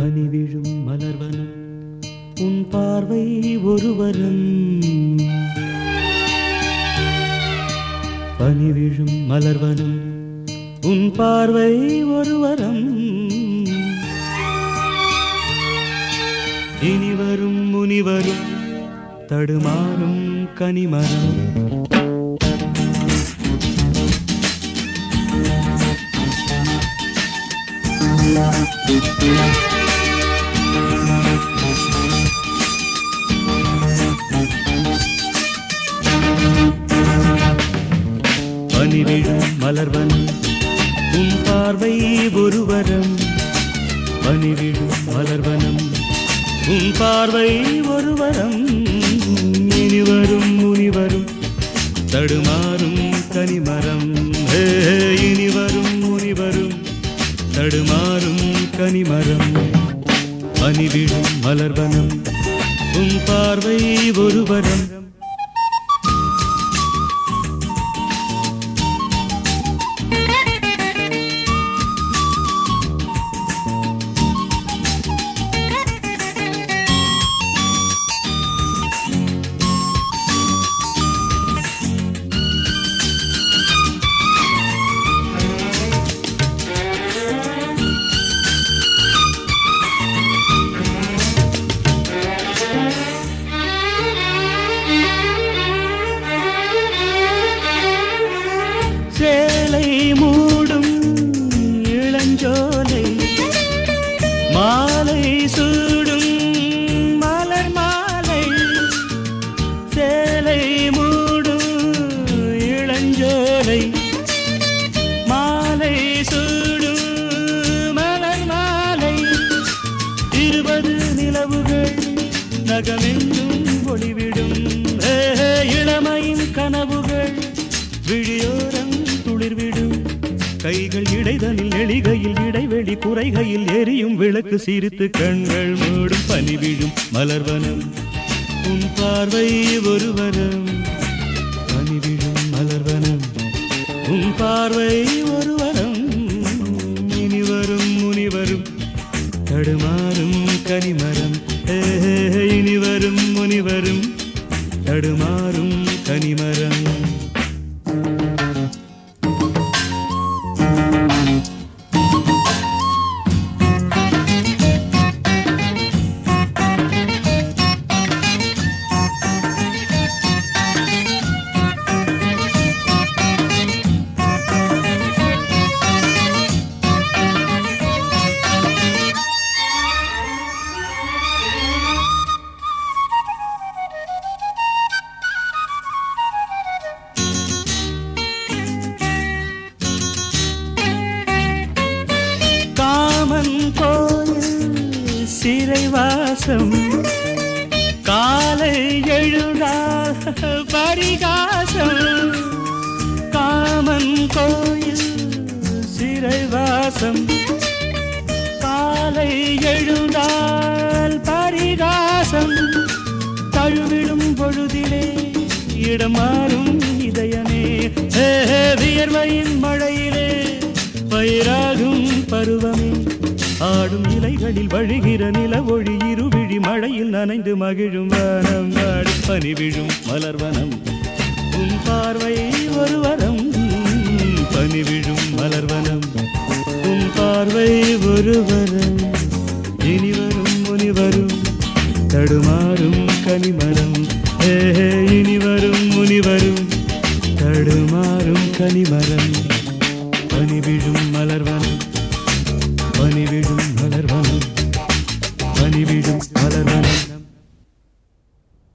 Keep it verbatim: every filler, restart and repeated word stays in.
பனிவிழும் மலர்வனம் உன் பார்வை ஒருவரம். பனிவிழும் மலர்வனம் உன் பார்வை ஒருவரம். இனிவரும் முனிவரும் தடுமாறும் கனிமரம். பனிவிழும் மலர்வனம் உன் பார்வை ஒருவரம். பனிவிழும் மலர்வனம் உன் பார்வை ஒருவரம். இனிவரும் முனிவரும் தடுமாறும் கனிமரம். இனிவரும் முனிவரும் தடுமாறும் கனிமரம். பனிவிழும் மலர்வனம் உன் பார்வை ஒருவரம். சேலை மூடும் இளஞ்சோலை மாலை சூடும் மலர் மாலை. சேலை மூடும் இளஞ்சோலை மாலை சூடும் மலர் மாலை. இருபது நிலவுகள் நகமெங்கும் ஒளிவிடும். இளமையின் கனவுகள் விழியோரம் துளிர்விடும். கைகள் இடைதனில் எளிகையில் இடைவெளி குறைகையில் எரியும் விளக்கு சிரித்து கண்கள் மூடும். பனிவிழும் மலர்வனம் உன் பார்வை ஒருவரம். பனிவிழும் மலர்வனம் உன் பார்வை ஒருவரம். இனிவரும் முனிவரும் தடுமாறும் கனிமரம். இனிவரும் முனிவரும் தடுமாறும் கனிமரம். காமன் கோயில் சிறைவாசம் காலை எழுதா பரிகாசம். காமன் கோயில் சிறைவாசம் காலை எழுந்தால் பரிகாசம். தழுவிடும் பொழுதிலே இடமாறும் இதயமே. வியர்வையின் மழையிலே பயிராகும் பருவமே. ஆடும் இலைகளில் வழிகிற நில ஒளி இருவிழி மழையில் நனைந்து மகிழும் வனம் வாடி. பனிவிழும் மலர்வனம் உன் பார்வை ஒருவரம். பனிவிழும் மலர்வனம் உன் பார்வை ஒருவரம். இனிவரும் முனிவரும் தடுமாறும் கனிமரம். இனிவரும் முனிவரும் தடுமாறும் கனிமரம். பனிவிழும் மலர்வனம் பனிவிழும்